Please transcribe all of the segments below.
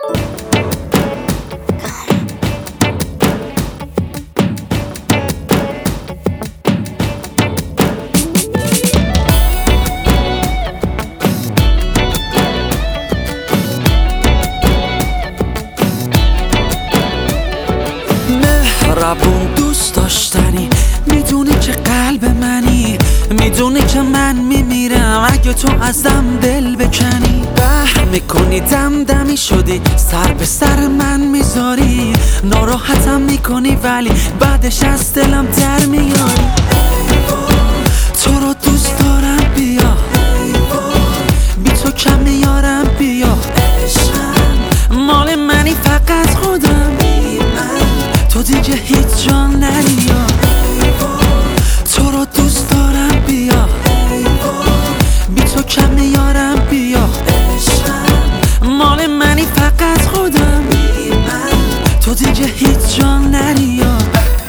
مهربون دوست داشتنی، میدونی که قلب منی، میدونی که من میمیرم اگه تو ازم دل بکنی. میکنی دمدمی شدی، سر به سر من میذاری، ناراحتم میکنی ولی بعدش از دلم در میاری. تو رو دوست دارم بیا، بی تو کم میارم بیا، مال منی فقط خودم، تو دیگه هیچ جا نریا. تو رو دوست دارم بیا، بی تو کم میارم بیا، مال منی فقط خودم، تو دیگه هیچ جا نریا.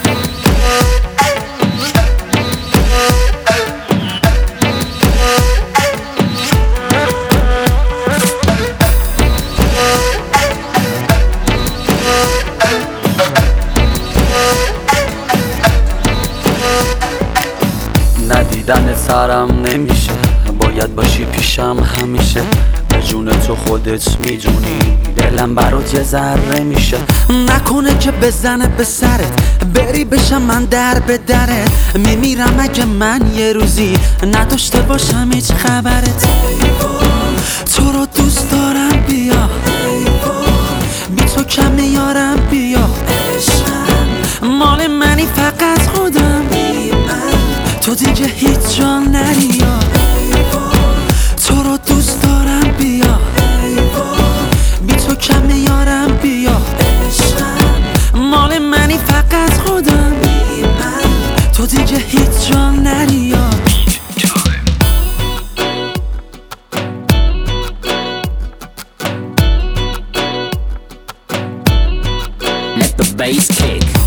ندیدن سرم نمیشه، باید باشی پیشم همیشه، به جون تو خودت میدونی دلم برات یه ذره میشه. نکنه که بزنه به سرت بری بشم من در به درت، میمیرم اگه من یه روزی نداشته باشم هیچ خبرت. تو رو دوست دارم بیا، بی تو کم میارم بیا، مال منی فقط خودم، تو دیگه هیچ جا نریا. تو رو دوست دارم بیا، بی تو کم میارم بیا، مال منی فقط خودم، تو دیگه هیچ جا نریا. Let the bass kick.